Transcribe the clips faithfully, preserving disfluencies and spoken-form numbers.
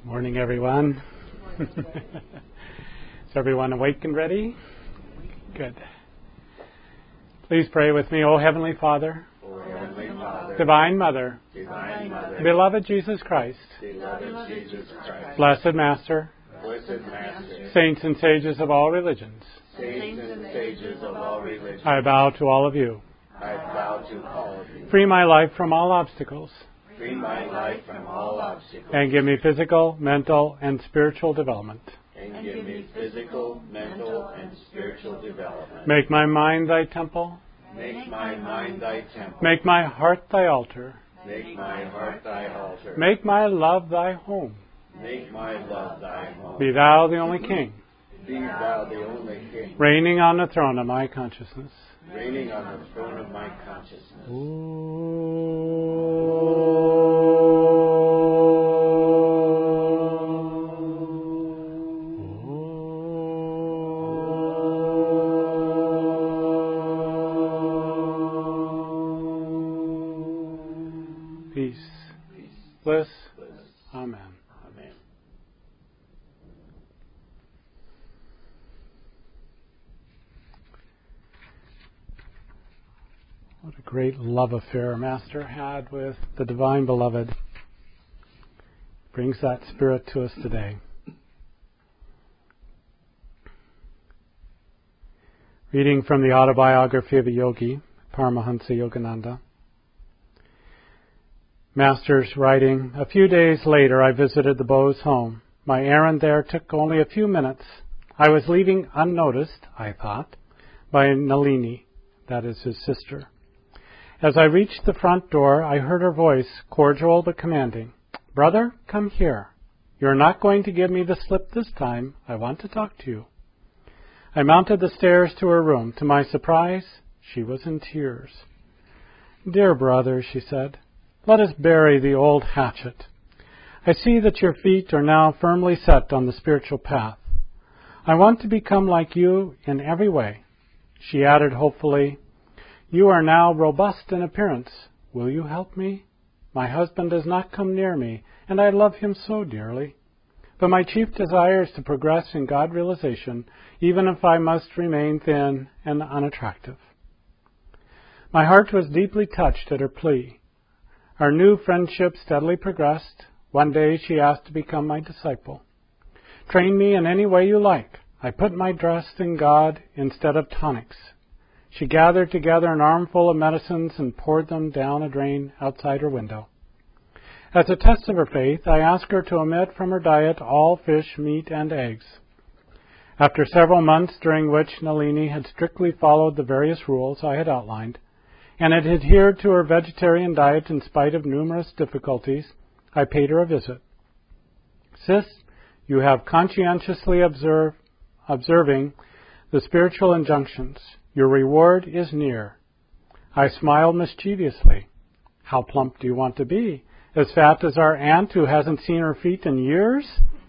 Morning, everyone. Is everyone awake and ready? Good. Please pray with me. O Heavenly Father, O Heavenly Father, Divine Mother, Divine Mother, Beloved Jesus Christ, Beloved Jesus Christ, Blessed Master, Blessed Master, Saints and Sages of all religions, Saints and Sages of all religions, I bow to all of you. I bow to all of you. Free my life from all obstacles, Free my life from all obstacles, and give me physical, mental, and spiritual development. and give me physical, mental, and spiritual development. Make my mind thy temple, Make my mind thy temple. make my heart thy altar, Make my heart thy altar. make my love thy home. Make my love thy home. Be thou the only King, Be thou the only King, reigning on the throne of my consciousness. reigning on the throne of my consciousness. Peace, Peace, bliss, bliss. amen. Amen. What a great love affair Master had with the Divine Beloved. Brings that spirit to us today. Reading from the autobiography of a yogi, Paramahansa Yogananda. Master's writing, a few days later I visited the Bose home. My errand there took only a few minutes. I was leaving unnoticed, I thought, by Nalini, that is his sister. As I reached the front door, I heard her voice, cordial but commanding. Brother, come here. You're not going to give me the slip this time. I want to talk to you. I mounted the stairs to her room. To my surprise, she was in tears. Dear brother, she said, let us bury the old hatchet. I see that your feet are now firmly set on the spiritual path. I want to become like you in every way. She added hopefully, you are now robust in appearance. Will you help me? My husband does not come near me, and I love him so dearly. But my chief desire is to progress in God realization, even if I must remain thin and unattractive. My heart was deeply touched at her plea. Our new friendship steadily progressed. One day she asked to become my disciple. Train me in any way you like. I put my trust in God instead of tonics. She gathered together an armful of medicines and poured them down a drain outside her window. As a test of her faith, I asked her to omit from her diet all fish, meat, and eggs. After several months during which Nalini had strictly followed the various rules I had outlined, and had adhered to her vegetarian diet in spite of numerous difficulties, I paid her a visit. Sis, you have conscientiously observe, observing the spiritual injunctions. Your reward is near. I smiled mischievously. How plump do you want to be? As fat as our aunt who hasn't seen her feet in years?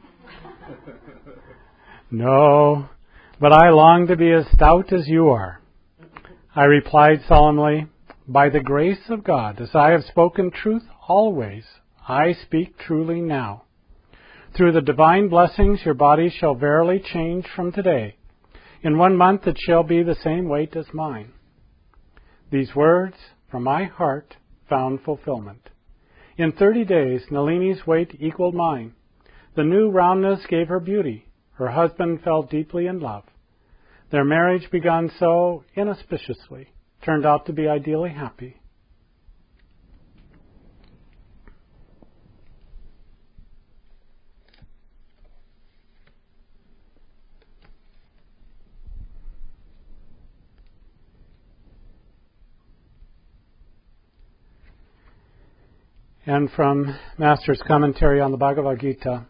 No, but I long to be as stout as you are. I replied solemnly, by the grace of God, as I have spoken truth always, I speak truly now. Through the divine blessings, your body shall verily change from today. In one month it shall be the same weight as mine. These words from my heart found fulfillment. In thirty days, Nalini's weight equaled mine. The new roundness gave her beauty. Her husband fell deeply in love. Their marriage, begun so inauspiciously, turned out to be ideally happy. And from Master's commentary on the Bhagavad Gita,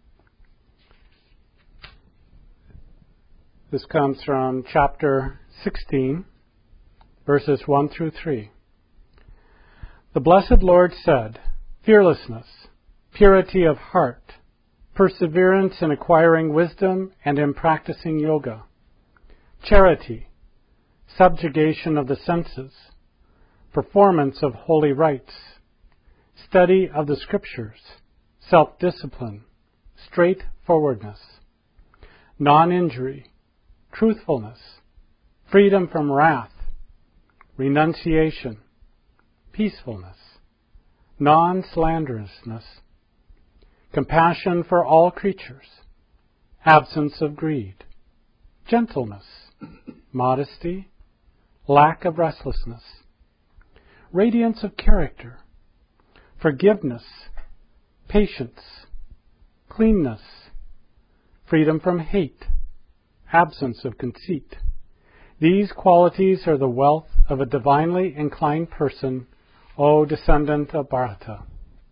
this comes from chapter sixteen, verses one through three. The Blessed Lord said, fearlessness, purity of heart, perseverance in acquiring wisdom and in practicing yoga, charity, subjugation of the senses, performance of holy rites, study of the Scriptures, self-discipline, straightforwardness, non-injury, truthfulness, freedom from wrath, renunciation, peacefulness, non-slanderousness, compassion for all creatures, absence of greed, gentleness, modesty, lack of restlessness, radiance of character, forgiveness, patience, cleanness, freedom from hate, absence of conceit. These qualities are the wealth of a divinely inclined person, O descendant of Bharata.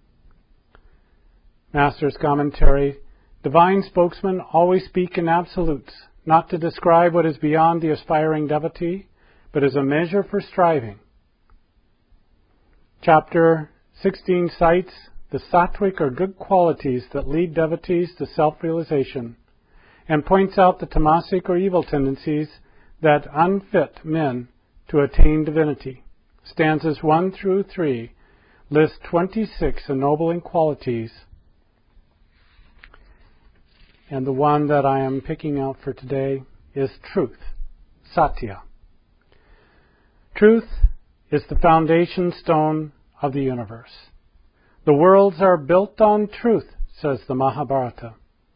Master's commentary: divine spokesmen always speak in absolutes, not to describe what is beyond the aspiring devotee, but as a measure for striving. Chapter sixteen cites the sattvic or good qualities that lead devotees to self-realization, and points out the tamasic or evil tendencies that unfit men to attain divinity. Stanzas one through three list twenty-six ennobling qualities, and the one that I am picking out for today is truth, satya. Truth is the foundation stone of the universe. The worlds are built on truth, says the Mahabharata.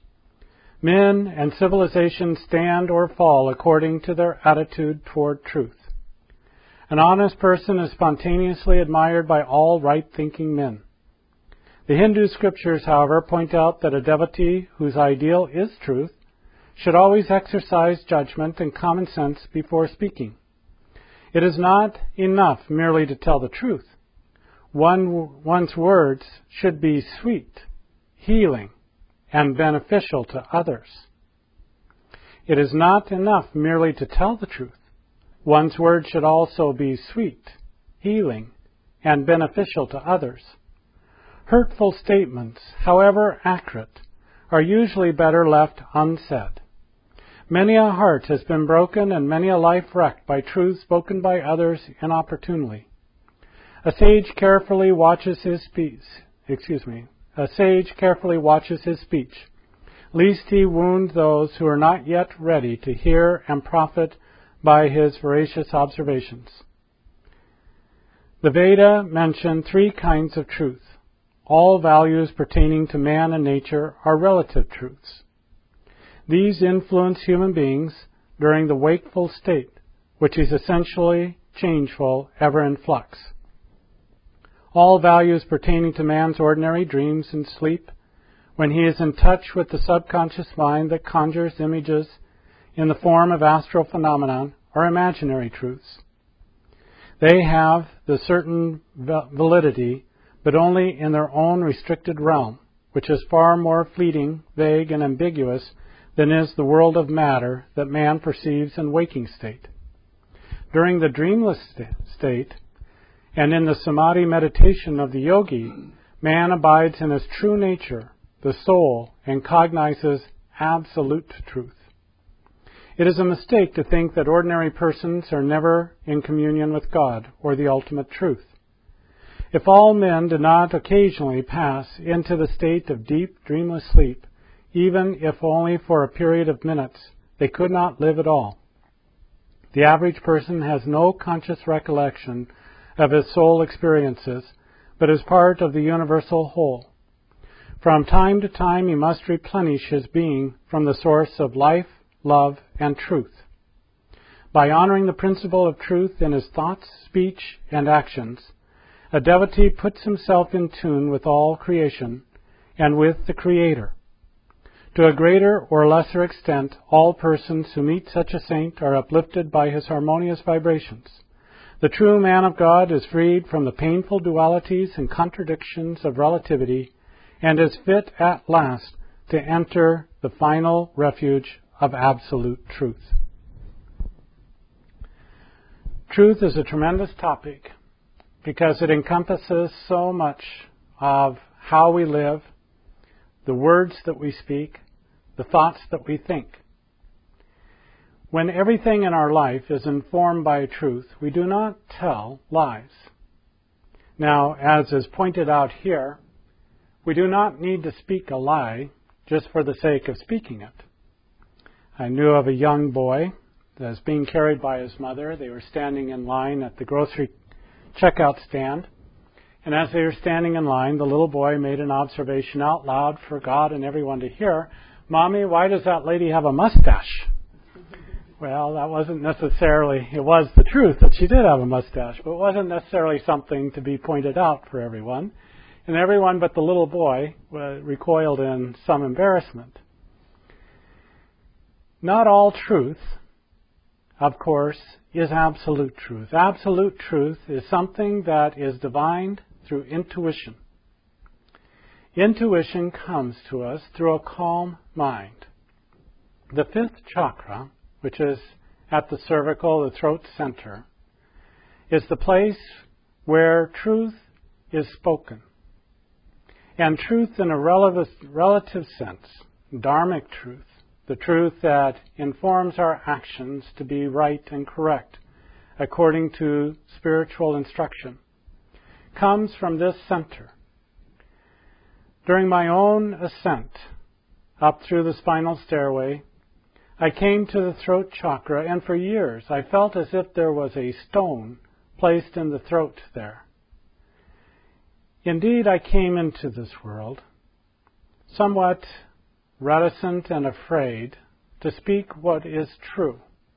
Men and civilizations stand or fall according to their attitude toward truth. An honest person is spontaneously admired by all right-thinking men. The Hindu scriptures, however, point out that a devotee whose ideal is truth should always exercise judgment and common sense before speaking. It is not enough merely to tell the truth. One, one's words should be sweet, healing, and beneficial to others. It is not enough merely to tell the truth. One's words should also be sweet, healing, and beneficial to others. Hurtful statements, however accurate, are usually better left unsaid. Many a heart has been broken and many a life wrecked by truths spoken by others inopportunely. A sage carefully watches his speech, excuse me, a sage carefully watches his speech, lest he wound those who are not yet ready to hear and profit by his veracious observations. The Veda mention three kinds of truth. All values pertaining to man and nature are relative truths. These influence human beings during the wakeful state, which is essentially changeful, ever in flux. All values pertaining to man's ordinary dreams and sleep, when he is in touch with the subconscious mind that conjures images in the form of astral phenomenon, are imaginary truths. They have the certain validity, but only in their own restricted realm, which is far more fleeting, vague, and ambiguous than is the world of matter that man perceives in waking state. During the dreamless state, and in the samadhi meditation of the yogi, man abides in his true nature, the soul, and cognizes absolute truth. It is a mistake to think that ordinary persons are never in communion with God or the ultimate truth. If all men did not occasionally pass into the state of deep, dreamless sleep, even if only for a period of minutes, they could not live at all. The average person has no conscious recollection of his soul experiences, but is part of the universal whole. From time to time he must replenish his being from the source of life, love, and truth. By honoring the principle of truth in his thoughts, speech, and actions, a devotee puts himself in tune with all creation and with the Creator. To a greater or lesser extent, all persons who meet such a saint are uplifted by his harmonious vibrations. The true man of God is freed from the painful dualities and contradictions of relativity and is fit at last to enter the final refuge of absolute truth. Truth is a tremendous topic because it encompasses so much of how we live, the words that we speak, the thoughts that we think. When everything in our life is informed by truth, we do not tell lies. Now, as is pointed out here, we do not need to speak a lie just for the sake of speaking it. I knew of a young boy that was being carried by his mother. They were standing in line at the grocery checkout stand. And as they were standing in line, the little boy made an observation out loud for God and everyone to hear. "Mommy, why does that lady have a mustache?" Well, that wasn't necessarily, it was the truth that she did have a mustache, but it wasn't necessarily something to be pointed out for everyone. And everyone but the little boy uh, recoiled in some embarrassment. Not all truth, of course, is absolute truth. Absolute truth is something that is divined through intuition. Intuition comes to us through a calm mind. The fifth chakra, which is at the cervical, the throat center, is the place where truth is spoken. And truth in a relative, relative sense, dharmic truth, the truth that informs our actions to be right and correct according to spiritual instruction, comes from this center. During my own ascent up through the spinal stairway, I came to the throat chakra, and for years I felt as if there was a stone placed in the throat there. Indeed, I came into this world somewhat reticent and afraid to speak what is true.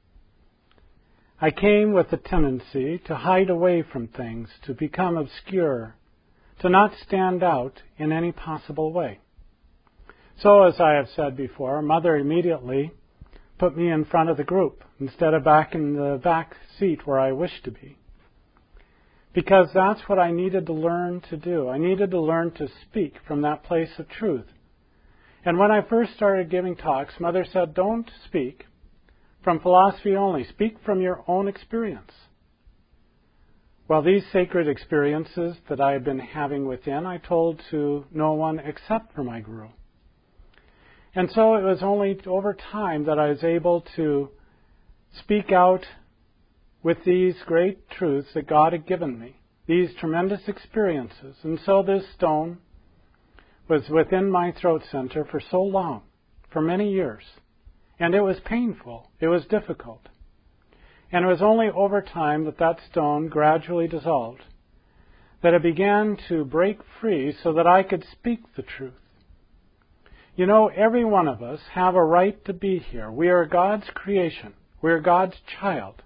I came with a tendency to hide away from things, to become obscure, to not stand out in any possible way. So, as I have said before, Mother immediately put me in front of the group instead of back in the back seat where I wished to be. Because that's what I needed to learn to do. I needed to learn to speak from that place of truth. And when I first started giving talks, Mother said, "Don't speak from philosophy only. Speak from your own experience." Well, these sacred experiences that I had been having within, I told to no one except for my Guru. And so it was only over time that I was able to speak out with these great truths that God had given me, these tremendous experiences. And so this stone was within my throat center for so long, for many years. And it was painful. It was difficult. And it was only over time that that stone gradually dissolved, that it began to break free so that I could speak the truth. You know, every one of us have a right to be here. We are God's creation. We are God's child.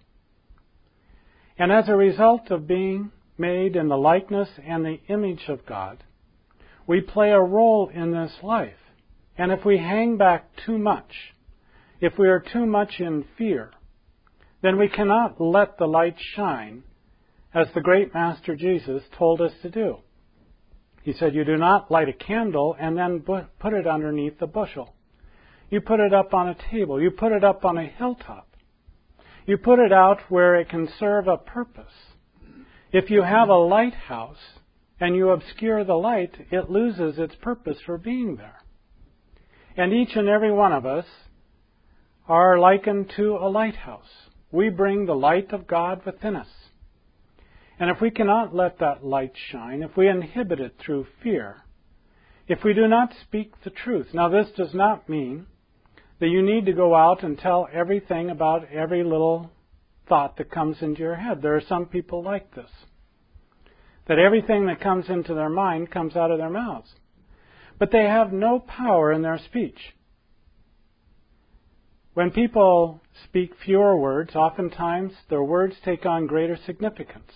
And as a result of being made in the likeness and the image of God, we play a role in this life. And if we hang back too much, if we are too much in fear, then we cannot let the light shine as the great Master Jesus told us to do. He said, "You do not light a candle and then put it underneath a bushel. You put it up on a table. You put it up on a hilltop. You put it out where it can serve a purpose. If you have a lighthouse and you obscure the light, it loses its purpose for being there." And each and every one of us are likened to a lighthouse. We bring the light of God within us. And if we cannot let that light shine, if we inhibit it through fear, if we do not speak the truth. Now, this does not mean that you need to go out and tell everything about every little thought that comes into your head. There are some people like this, that everything that comes into their mind comes out of their mouths. But they have no power in their speech. When people speak fewer words, oftentimes their words take on greater significance.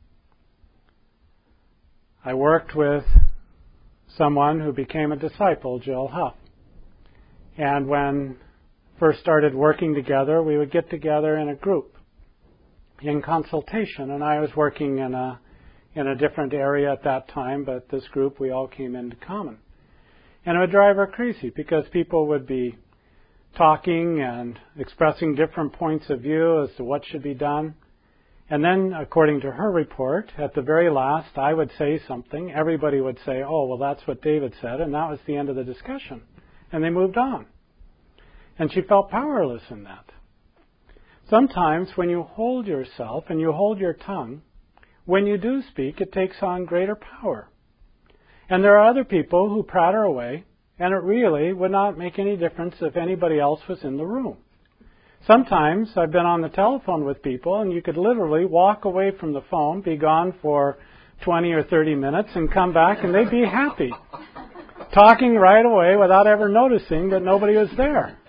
I worked with someone who became a disciple, Jill Huff. And when first started working together, we would get together in a group in consultation. And I was working in a in a different area at that time, but this group, we all came into common. And it would drive her crazy because people would be talking and expressing different points of view as to what should be done. And then, according to her report, at the very last, I would say something. Everybody would say, "Oh, well, that's what David said," and that was the end of the discussion. And they moved on. And she felt powerless in that. Sometimes when you hold yourself and you hold your tongue, when you do speak, it takes on greater power. And there are other people who pratter away and it really would not make any difference if anybody else was in the room. Sometimes I've been on the telephone with people, and you could literally walk away from the phone, be gone for twenty or thirty minutes, and come back, and they'd be happy, talking right away without ever noticing that nobody was there.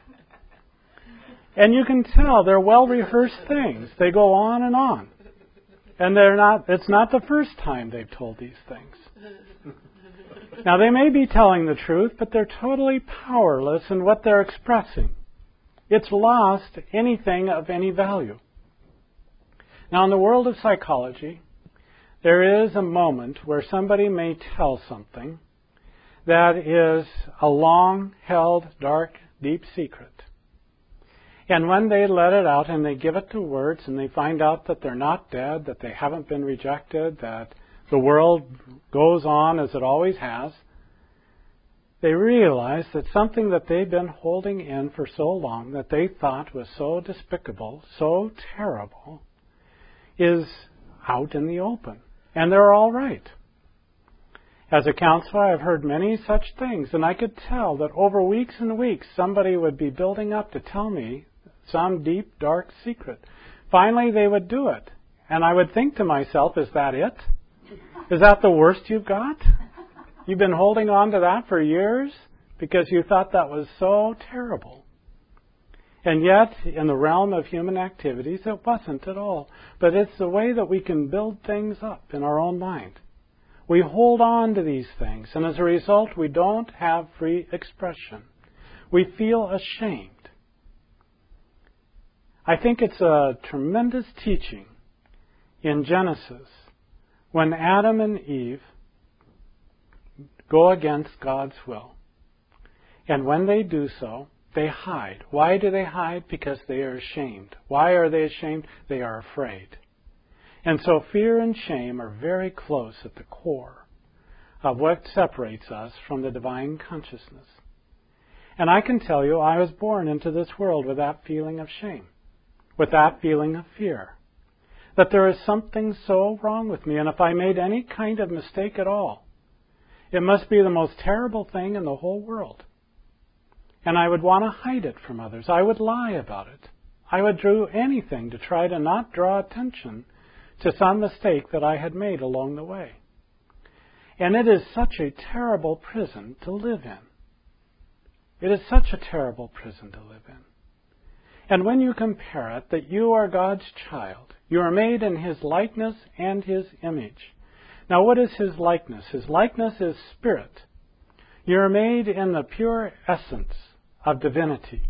And you can tell they're well-rehearsed things. They go on and on. And they're not. It's not the first time they've told these things. Now, they may be telling the truth, but they're totally powerless in what they're expressing. It's lost anything of any value. Now, in the world of psychology, there is a moment where somebody may tell something that is a long-held, dark, deep secret. And when they let it out and they give it to words and they find out that they're not dead, that they haven't been rejected, that the world goes on as it always has, they realize that something that they've been holding in for so long, that they thought was so despicable, so terrible, is out in the open. And they're all right. As a counselor, I've heard many such things, and I could tell that over weeks and weeks, somebody would be building up to tell me some deep, dark secret. Finally, they would do it. And I would think to myself, is that it? Is that the worst you've got? You've been holding on to that for years because you thought that was so terrible. And yet, in the realm of human activities, it wasn't at all. But it's the way that we can build things up in our own mind. We hold on to these things, and as a result, we don't have free expression. We feel ashamed. I think it's a tremendous teaching in Genesis when Adam and Eve go against God's will. And when they do so, they hide. Why do they hide? Because they are ashamed. Why are they ashamed? They are afraid. And so fear and shame are very close at the core of what separates us from the divine consciousness. And I can tell you, I was born into this world with that feeling of shame, with that feeling of fear, that there is something so wrong with me, and if I made any kind of mistake at all, it must be the most terrible thing in the whole world. And I would want to hide it from others. I would lie about it. I would do anything to try to not draw attention to some mistake that I had made along the way. And it is such a terrible prison to live in. It is such a terrible prison to live in. And when you compare it, that you are God's child, you are made in His likeness and His image. Now, what is His likeness? His likeness is spirit. You are made in the pure essence of divinity.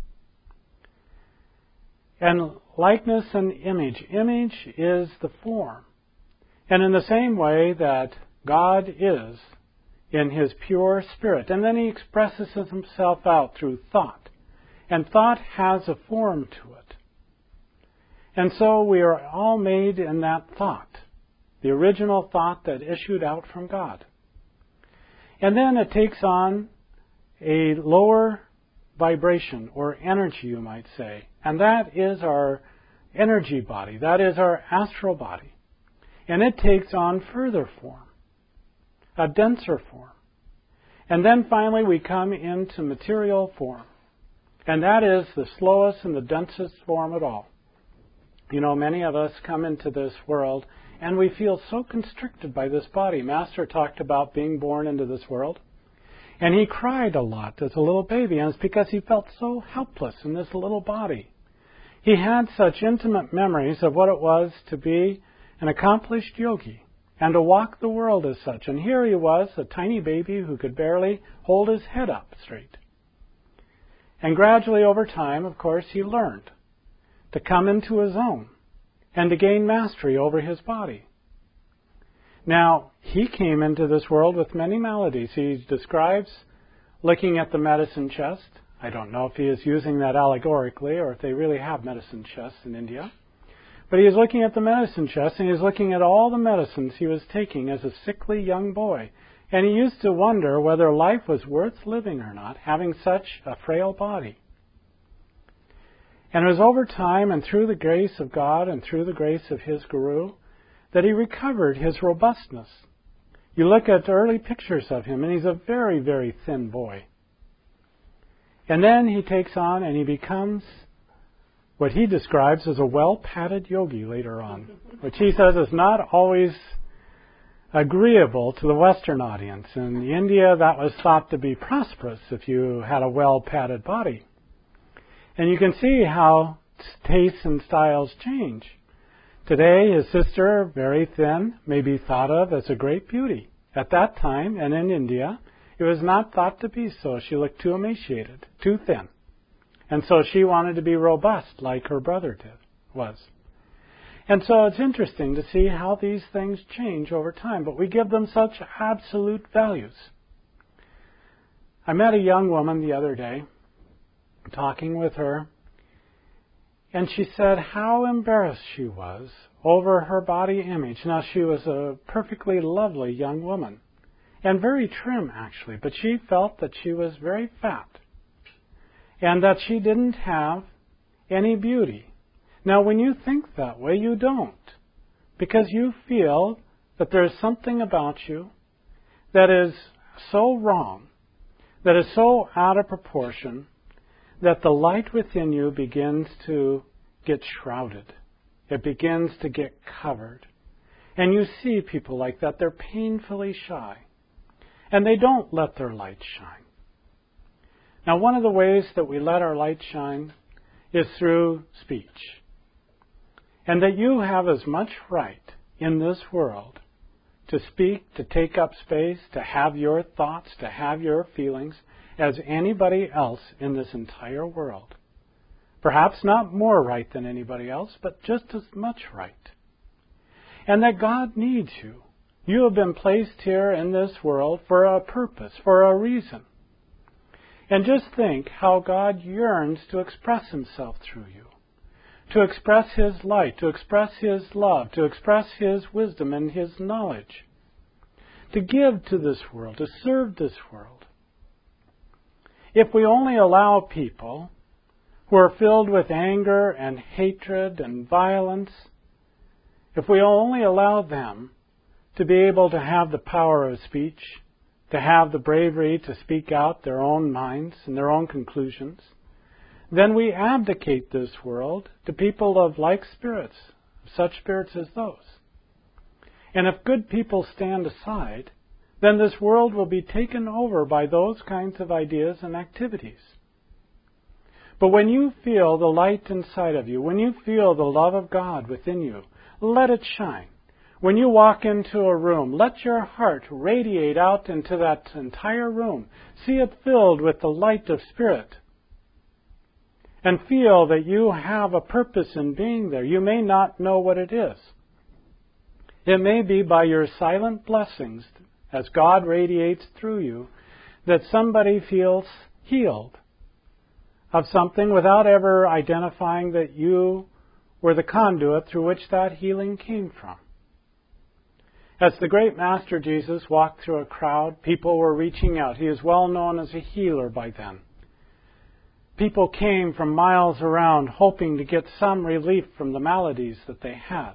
And likeness and image. Image is the form. And in the same way that God is in His pure spirit. And then He expresses Himself out through thought. And thought has a form to it. And so we are all made in that thought. The original thought that issued out from God. And then it takes on a lower vibration or energy, you might say. And that is our energy body. That is our astral body. And it takes on further form, a denser form. And then finally we come into material form. And that is the slowest and the densest form at all. You know, many of us come into this world and we feel so constricted by this body. Master talked about being born into this world. And he cried a lot as a little baby, and it's because he felt so helpless in this little body. He had such intimate memories of what it was to be an accomplished yogi and to walk the world as such. And here he was, a tiny baby who could barely hold his head up straight. And gradually over time, of course, he learned to come into his own and to gain mastery over his body. Now, he came into this world with many maladies. He describes looking at the medicine chest. I don't know if he is using that allegorically or if they really have medicine chests in India. But he is looking at the medicine chest and he is looking at all the medicines he was taking as a sickly young boy. And he used to wonder whether life was worth living or not, having such a frail body. And it was over time and through the grace of God and through the grace of his guru that he recovered his robustness. You look at early pictures of him, and he's a very, very thin boy. And then he takes on and he becomes what he describes as a well-padded yogi later on, which he says is not always agreeable to the Western audience. In India, that was thought to be prosperous if you had a well-padded body. And you can see how tastes and styles change. Today, his sister, very thin, may be thought of as a great beauty. At that time, and in India, it was not thought to be so. She looked too emaciated, too thin. And so she wanted to be robust like her brother did, was. And so it's interesting to see how these things change over time, but we give them such absolute values. I met a young woman the other day, talking with her, and she said how embarrassed she was over her body image. Now, she was a perfectly lovely young woman, and very trim, actually, but she felt that she was very fat, and that she didn't have any beauty. Now, when you think that way, you don't, because you feel that there's something about you that is so wrong, that is so out of proportion, that the light within you begins to get shrouded. It begins to get covered. And you see people like that. They're painfully shy. And they don't let their light shine. Now, one of the ways that we let our light shine is through speech. And that you have as much right in this world to speak, to take up space, to have your thoughts, to have your feelings, as anybody else in this entire world. Perhaps not more right than anybody else, but just as much right. And that God needs you. You have been placed here in this world for a purpose, for a reason. And just think how God yearns to express Himself through you. To express His light, to express His love, to express His wisdom and His knowledge. To give to this world, to serve this world. If we only allow people who are filled with anger and hatred and violence, if we only allow them to be able to have the power of speech, to have the bravery to speak out their own minds and their own conclusions, then we abdicate this world to people of like spirits, such spirits as those. And if good people stand aside, then this world will be taken over by those kinds of ideas and activities. But when you feel the light inside of you, when you feel the love of God within you, let it shine. When you walk into a room, let your heart radiate out into that entire room. See it filled with the light of Spirit. And feel that you have a purpose in being there. You may not know what it is. It may be by your silent blessings, as God radiates through you, that somebody feels healed of something without ever identifying that you were the conduit through which that healing came from. As the great Master Jesus walked through a crowd, people were reaching out. He is well known as a healer by then. People came from miles around hoping to get some relief from the maladies that they had.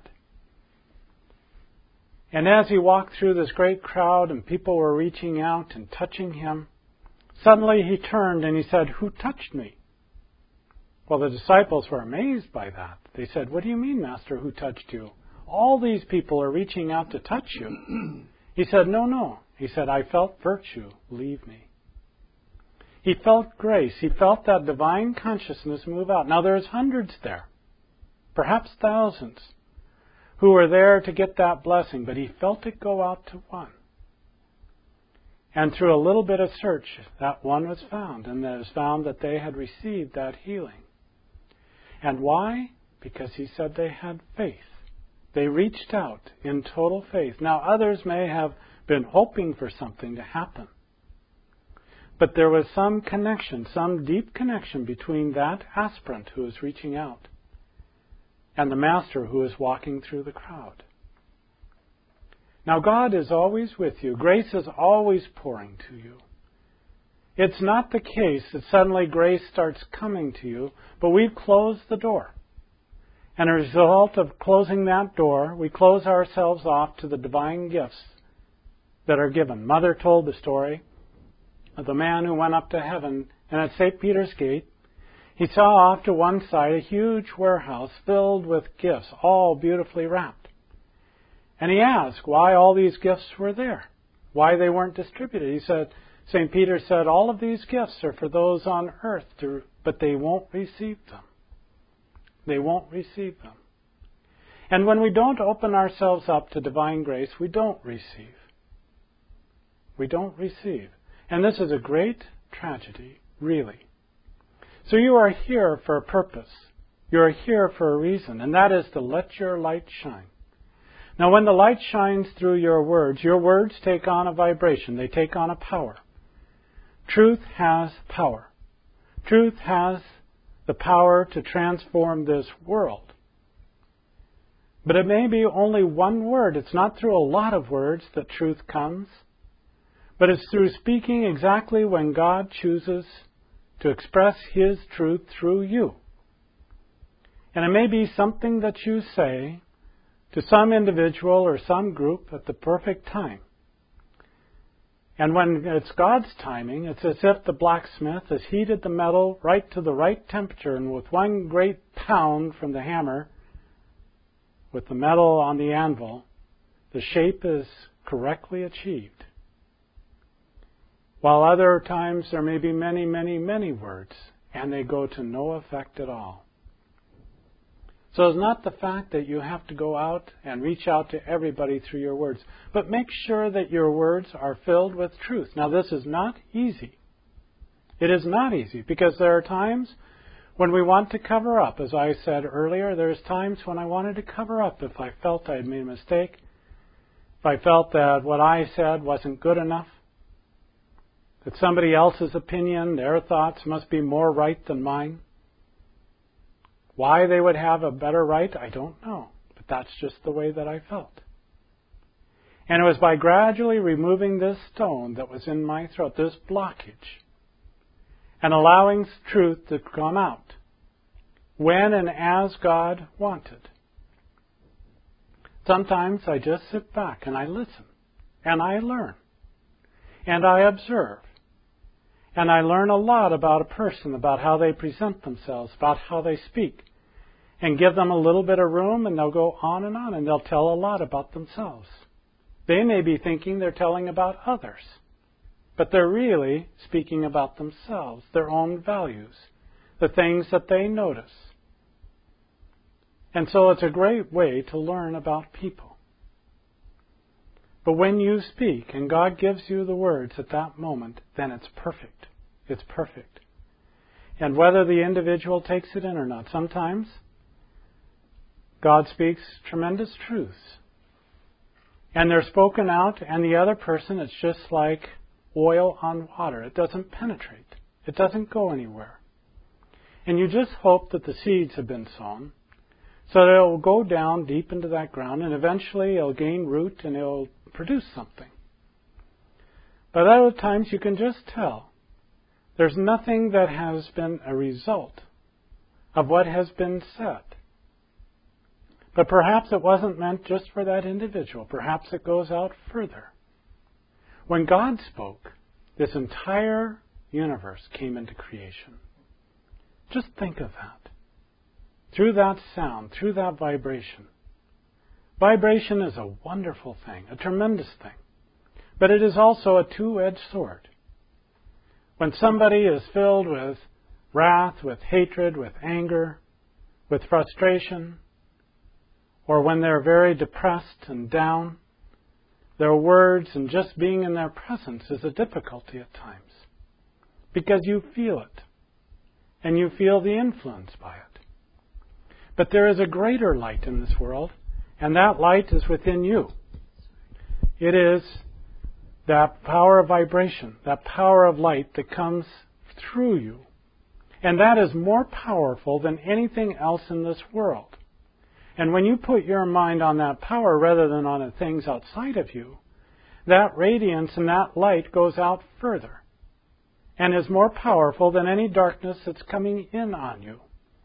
And as he walked through this great crowd and people were reaching out and touching him, suddenly he turned and he said, "Who touched me?" Well, the disciples were amazed by that. They said, "What do you mean, Master, who touched you? All these people are reaching out to touch you." He said, "No, no." He said, "I felt virtue leave me." He felt grace. He felt that divine consciousness move out. Now, there's hundreds there, perhaps thousands, who were there to get that blessing, but he felt it go out to one. And through a little bit of search, that one was found, and it was found that they had received that healing. And why? Because he said they had faith. They reached out in total faith. Now, others may have been hoping for something to happen. But there was some connection, some deep connection between that aspirant who was reaching out and the Master who was walking through the crowd. Now, God is always with you. Grace is always pouring to you. It's not the case that suddenly grace starts coming to you, but we've closed the door. And as a result of closing that door, we close ourselves off to the divine gifts that are given. Mother told the story of the man who went up to heaven And at Saint Peter's Gate, he saw off to one side a huge warehouse filled with gifts, all beautifully wrapped. And he asked why all these gifts were there, why they weren't distributed. He said, Saint Peter said, all of these gifts are for those on earth, to, but they won't receive them. They won't receive them. And when we don't open ourselves up to divine grace, we don't receive. We don't receive. And this is a great tragedy, really. So you are here for a purpose. You are here for a reason, and that is to let your light shine. Now, when the light shines through your words, your words take on a vibration. They take on a power. Truth has power. Truth has the power to transform this world. But it may be only one word. It's not through a lot of words that truth comes, but it's through speaking exactly when God chooses to express His truth through you. And it may be something that you say to some individual or some group at the perfect time. And when it's God's timing, it's as if the blacksmith has heated the metal right to the right temperature, and with one great pound from the hammer, with the metal on the anvil, the shape is correctly achieved. While other times there may be many, many, many words, and they go to no effect at all. So it's not the fact that you have to go out and reach out to everybody through your words, but make sure that your words are filled with truth. Now, this is not easy. It is not easy, because there are times when we want to cover up. As I said earlier, there's times when I wanted to cover up if I felt I had made a mistake, if I felt that what I said wasn't good enough, that somebody else's opinion, their thoughts must be more right than mine. Why they would have a better right, I don't know. But that's just the way that I felt. And it was by gradually removing this stone that was in my throat, this blockage, and allowing truth to come out when and as God wanted. Sometimes I just sit back and I listen, and I learn, and I observe. And I learn a lot about a person, about how they present themselves, about how they speak. And give them a little bit of room, and they'll go on and on, and they'll tell a lot about themselves. They may be thinking they're telling about others, but they're really speaking about themselves, their own values, the things that they notice. And so it's a great way to learn about people. But when you speak and God gives you the words at that moment, then it's perfect. It's perfect. And whether the individual takes it in or not, sometimes God speaks tremendous truths. And they're spoken out, and the other person, it's just like oil on water. It doesn't penetrate. It doesn't go anywhere. And you just hope that the seeds have been sown, so that it will go down deep into that ground, and eventually it'll gain root and it'll produce something. But other times you can just tell there's nothing that has been a result of what has been said. But perhaps it wasn't meant just for that individual. Perhaps it goes out further. When God spoke, this entire universe came into creation. Just think of that. Through that sound, through that vibration. Vibration is a wonderful thing, a tremendous thing. But it is also a two-edged sword. When somebody is filled with wrath, with hatred, with anger, with frustration, or when they're very depressed and down, their words and just being in their presence is a difficulty at times. Because you feel it. And you feel the influence by it. But there is a greater light in this world, and that light is within you. It is that power of vibration, that power of light that comes through you. And that is more powerful than anything else in this world. And when you put your mind on that power rather than on the things outside of you, that radiance and that light goes out further and is more powerful than any darkness that's coming in on you.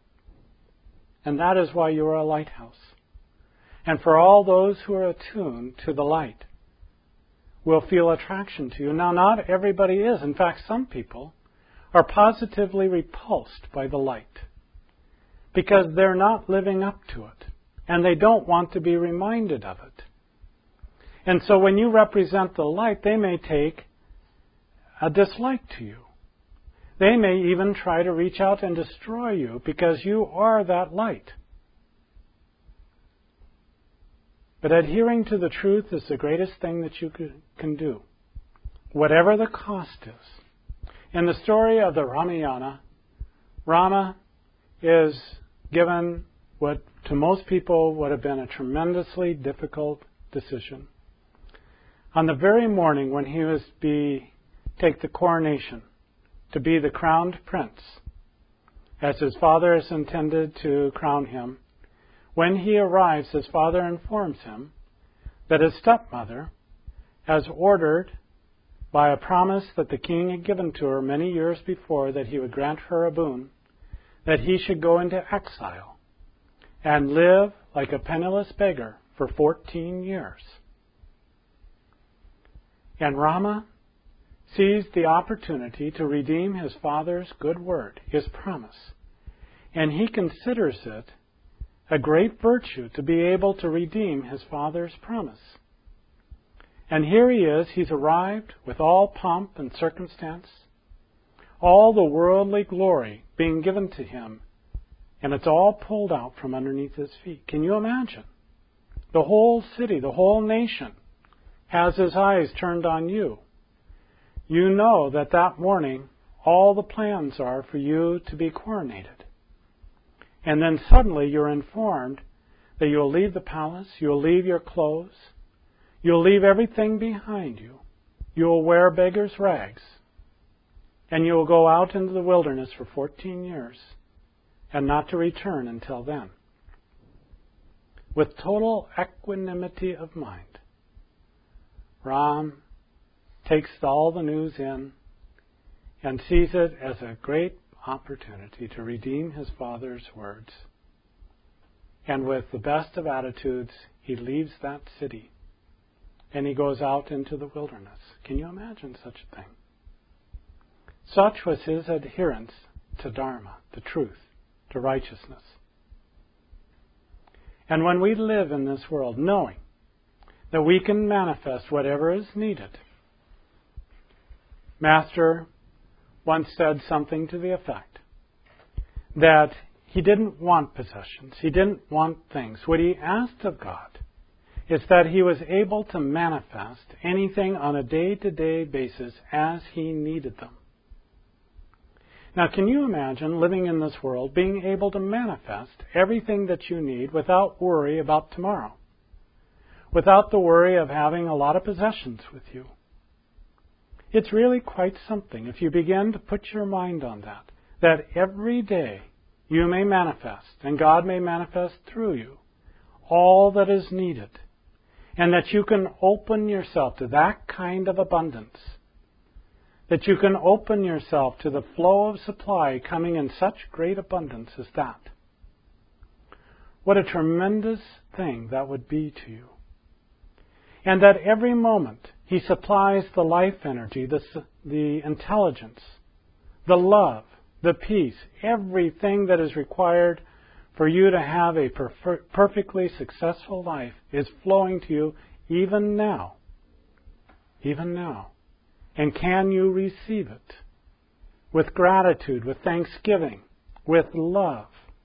And that is why you are a lighthouse. And for all those who are attuned to the light will feel attraction to you. Now, not everybody is. In fact, some people are positively repulsed by the light because they're not living up to it and they don't want to be reminded of it. And so when you represent the light, they may take a dislike to you. They may even try to reach out and destroy you because you are that light. But adhering to the truth is the greatest thing that you can do, whatever the cost is. In the story of the Ramayana, Rama is given what to most people would have been a tremendously difficult decision. On the very morning when he was to take the coronation, to be the crowned prince, as his father has intended to crown him, when he arrives, his father informs him that his stepmother has ordered, by a promise that the king had given to her many years before, that he would grant her a boon, that he should go into exile and live like a penniless beggar for fourteen years. And Rama seized the opportunity to redeem his father's good word, his promise, and he considers it a great virtue to be able to redeem his father's promise. And here he is, he's arrived with all pomp and circumstance, all the worldly glory being given to him, and it's all pulled out from underneath his feet. Can you imagine? The whole city, the whole nation has his eyes turned on you. You know that that morning all the plans are for you to be coronated. And then suddenly you're informed that you'll leave the palace, you'll leave your clothes, you'll leave everything behind you. You'll wear beggar's rags, and you'll go out into the wilderness for fourteen years, and not to return until then. With total equanimity of mind, Ram takes all the news in and sees it as a great opportunity to redeem his father's words. And with the best of attitudes, he leaves that city and he goes out into the wilderness. Can you imagine such a thing? Such was his adherence to Dharma, to truth, to righteousness. And when we live in this world knowing that we can manifest whatever is needed, Master once said something to the effect that he didn't want possessions. He didn't want things. What he asked of God is that he was able to manifest anything on a day-to-day basis as he needed them. Now, can you imagine living in this world, being able to manifest everything that you need without worry about tomorrow, without the worry of having a lot of possessions with you? It's really quite something if you begin to put your mind on that, that every day you may manifest, and God may manifest through you, all that is needed, and that you can open yourself to that kind of abundance, that you can open yourself to the flow of supply coming in such great abundance as that. What a tremendous thing that would be to you. And that every moment He supplies the life energy, the, the intelligence, the love, the peace, everything that is required for you to have a perf- perfectly successful life is flowing to you even now. Even now. And can you receive it with gratitude, with thanksgiving, with love,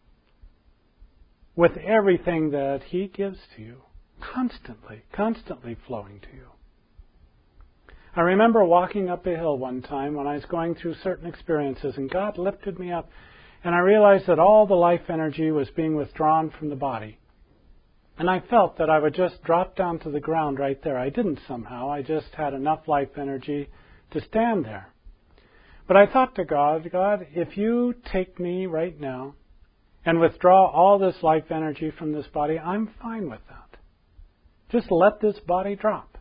with everything that He gives to you, constantly, constantly flowing to you? I remember walking up a hill one time when I was going through certain experiences, and God lifted me up, and I realized that all the life energy was being withdrawn from the body. And I felt that I would just drop down to the ground right there. I didn't somehow. I just had enough life energy to stand there. But I thought to God, God, if you take me right now and withdraw all this life energy from this body, I'm fine with that. Just let this body drop.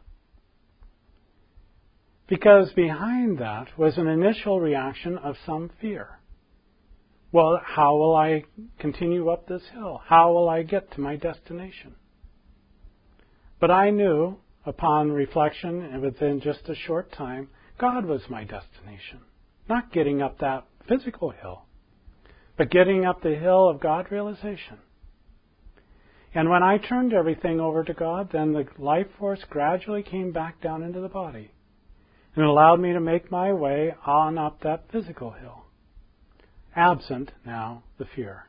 Because behind that was an initial reaction of some fear. Well, how will I continue up this hill? How will I get to my destination? But I knew, upon reflection and within just a short time, God was my destination. Not getting up that physical hill, but getting up the hill of God realization. And when I turned everything over to God, then the life force gradually came back down into the body. And it allowed me to make my way on up that physical hill. Absent now the fear.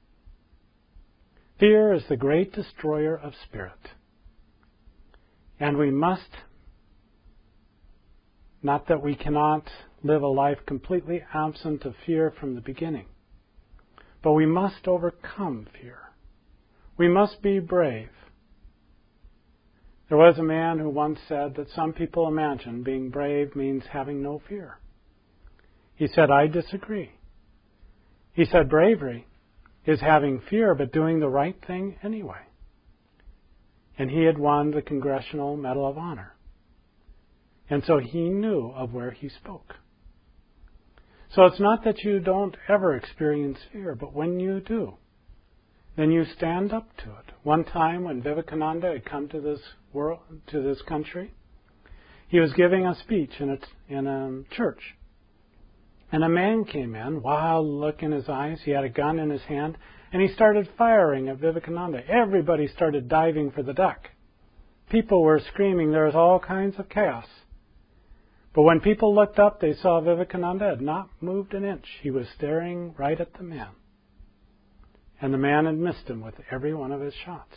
Fear is the great destroyer of spirit. And we must, not that we cannot live a life completely absent of fear from the beginning, but we must overcome fear. We must be brave. There was a man who once said that some people imagine being brave means having no fear. He said, I disagree. He said bravery is having fear but doing the right thing anyway. And he had won the Congressional Medal of Honor. And so he knew of where he spoke. So it's not that you don't ever experience fear, but when you do, then you stand up to it. One time when Vivekananda had come to this world, to this country, he was giving a speech in a, in a church. And a man came in, wild look in his eyes, he had a gun in his hand, and he started firing at Vivekananda. Everybody started diving for the duck. People were screaming, there was all kinds of chaos. But when people looked up, they saw Vivekananda had not moved an inch. He was staring right at the man. And the man had missed him with every one of his shots.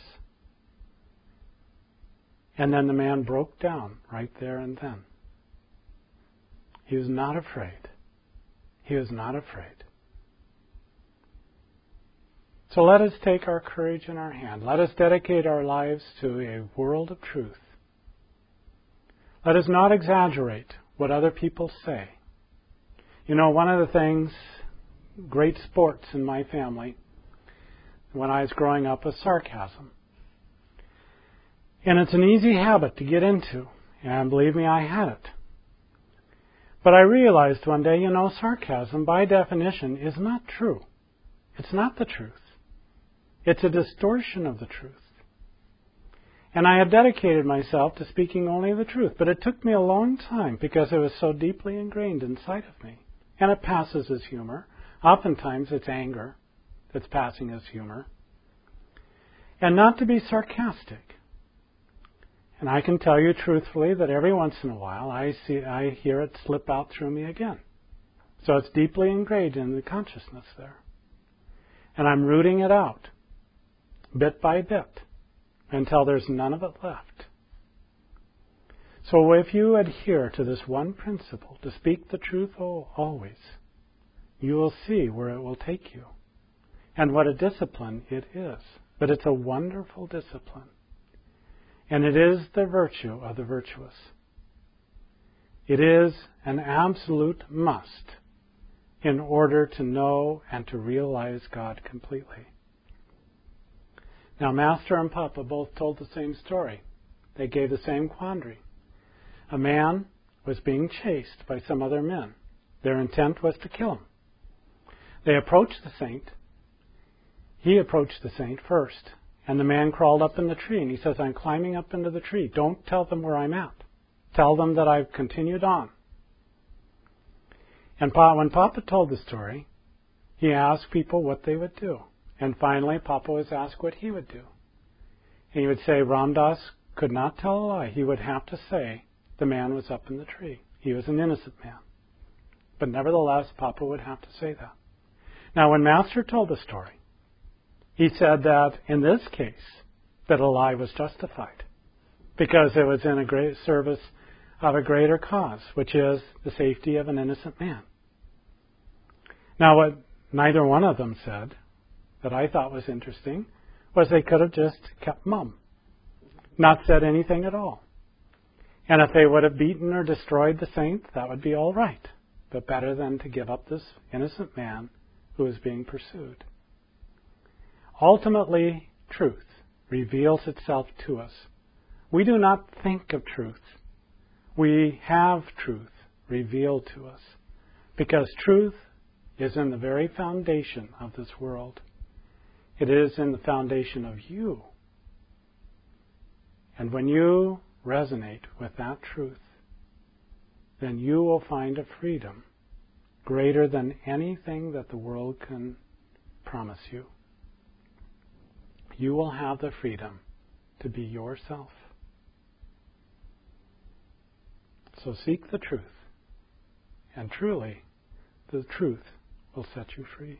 And then the man broke down right there and then. He was not afraid. He was not afraid. So let us take our courage in our hand. Let us dedicate our lives to a world of truth. Let us not exaggerate what other people say. You know, one of the things, great sports in my family, when I was growing up, was sarcasm. And it's an easy habit to get into. And believe me, I had it. But I realized one day, you know, sarcasm, by definition, is not true. It's not the truth. It's a distortion of the truth. And I had dedicated myself to speaking only the truth. But it took me a long time because it was so deeply ingrained inside of me. And it passes as humor. Oftentimes it's anger that's passing as humor. And not to be sarcastic. And I can tell you truthfully that every once in a while I see, I hear it slip out through me again. So it's deeply ingrained in the consciousness there. And I'm rooting it out, bit by bit, until there's none of it left. So if you adhere to this one principle, to speak the truth always, you will see where it will take you. And what a discipline it is. But it's a wonderful discipline. And it is the virtue of the virtuous. It is an absolute must in order to know and to realize God completely. Now, Master and Papa both told the same story. They gave the same quandary. A man was being chased by some other men. Their intent was to kill him. They approached the saint. He approached the saint first. And the man crawled up in the tree, and he says, I'm climbing up into the tree. Don't tell them where I'm at. Tell them that I've continued on. And when Papa told the story, he asked people what they would do. And finally, Papa was asked what he would do. And he would say, Ram Dass could not tell a lie. He would have to say the man was up in the tree. He was an innocent man. But nevertheless, Papa would have to say that. Now, when Master told the story, he said that in this case, that a lie was justified because it was in a great service of a greater cause, which is the safety of an innocent man. Now, what neither one of them said that I thought was interesting was they could have just kept mum, not said anything at all. And if they would have beaten or destroyed the saint, that would be all right, but better than to give up this innocent man who is being pursued. Ultimately, truth reveals itself to us. We do not think of truth. We have truth revealed to us because truth is in the very foundation of this world. It is in the foundation of you. And when you resonate with that truth, then you will find a freedom greater than anything that the world can promise you. You will have the freedom to be yourself. So seek the truth, and truly, the truth will set you free.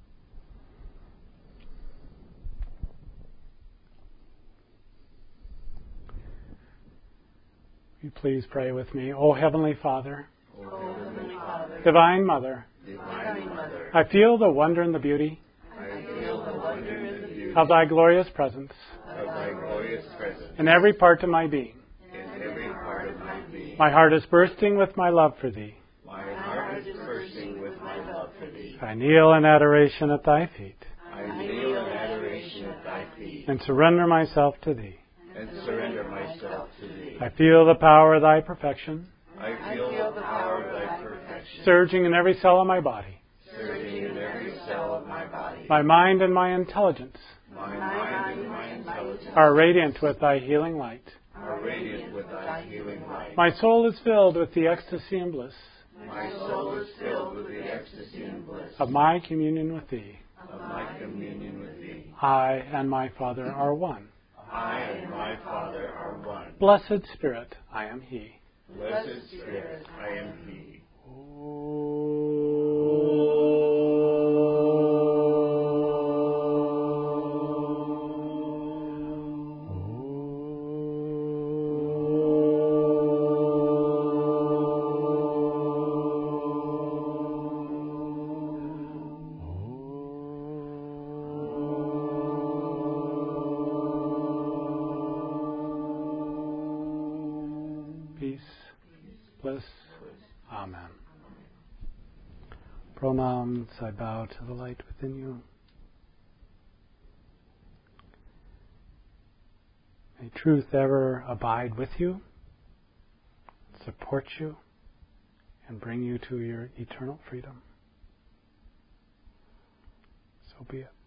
Will you please pray with me? O Heavenly Father, O Heavenly Father, Divine Mother, Divine Mother, I feel the wonder and the beauty I feel the wonder and the beauty of Thy glorious presence of Thy glorious presence in every part of my being. in every part of my being. My heart is bursting with my love for Thee. My heart is bursting with my love for Thee. I kneel in adoration at Thy feet I kneel in adoration at Thy feet and surrender myself to Thee. and surrender myself to Thee. I feel the power of Thy perfection I feel the power of Thy perfection surging in every cell of my body. surging in every cell of my body. My mind and my intelligence My mind and my intelligence are radiant with Thy healing light. are radiant with Thy healing light. My soul is filled with the ecstasy and bliss My soul is filled with the ecstasy and bliss of my communion with Thee. of my communion with Thee. I and my Father are one. I and my Father are one. Blessed Spirit, I am He. Blessed Spirit, I am He. Peace, bliss, Amen. Pronams, I bow to the light within you. May truth ever abide with you, support you, and bring you to your eternal freedom. So be it.